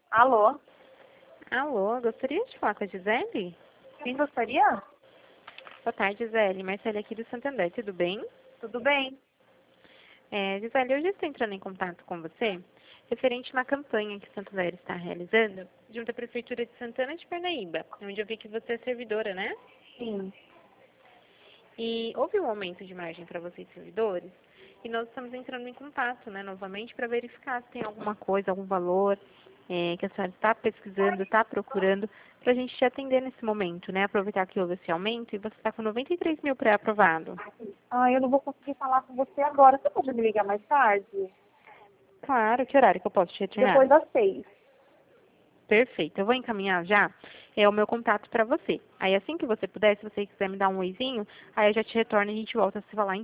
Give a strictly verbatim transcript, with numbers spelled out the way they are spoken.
Alô? Alô, gostaria de falar com a Gisele? Quem gostaria? Boa tarde, Gisele. Marcela aqui do Santander, tudo bem? Tudo bem? É, Gisele, hoje eu estou entrando em contato com você referente a uma campanha que o Santander está realizando junto à Prefeitura de Santana de Parnaíba, onde eu vi que você é servidora, né? Sim. E houve um aumento de margem para vocês servidores e nós estamos entrando em contato, né, novamente para verificar se tem alguma coisa, algum valor é, que a senhora está pesquisando, está procurando, para a gente te atender nesse momento, né? Aproveitar que houve esse aumento e você está com noventa e três mil pré-aprovado. Ah, eu não vou conseguir falar com você agora. Você pode me ligar mais tarde? Claro, que horário que eu posso te retornar? Depois das seis. Perfeito, eu vou encaminhar já é o meu contato para você. Aí assim que você puder, se você quiser me dar um oizinho, aí eu já te retorno e a gente volta a se falar